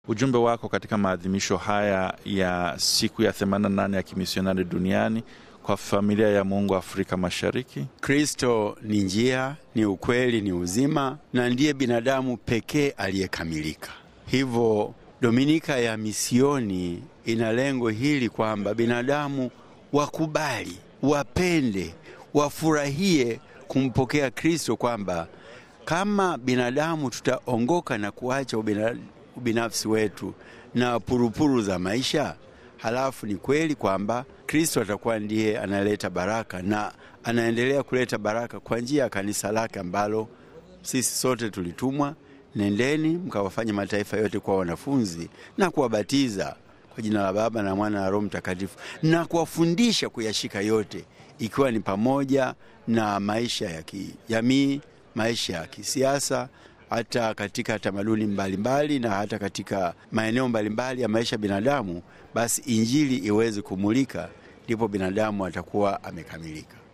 ujumbe wako katika maadhimisho haya ya siku ya 88 ya kimisionari duniani kwa familia ya Mungu Afrika Mashariki? Kristo ni njia, ni ukweli, ni uzima, na ndiye binadamu pekee aliyekamilika. Hivyo Dominika ya misioni ina lengo hili kwamba binadamu wakubali, wapende, wafurahie kumpokea Kristo, kwamba kama binadamu tutaongoka na kuacha ubinafsi wetu na purupuru za maisha, halafu ni kweli kwamba Kristo atakuwa ndiye analeta baraka, na anaendelea kuleta baraka kwa njia ya kanisa lake ambalo sisi sote tulitumwa. Nendeni mkawafanye mataifa yote kwa wanafunzi na kuwabatiza kwa jina la Baba na Mwana na Roho Mtakatifu, na kuwafundisha kuyashika yote, ikiwa ni pamoja na maisha ya kijamii, maisha ya kisiasa, hata katika tamaduni mbalimbali na hata katika maeneo mbalimbali ya maisha binadamu. Basi injili iweze kumulika, ndipo binadamu atakuwa amekamilika.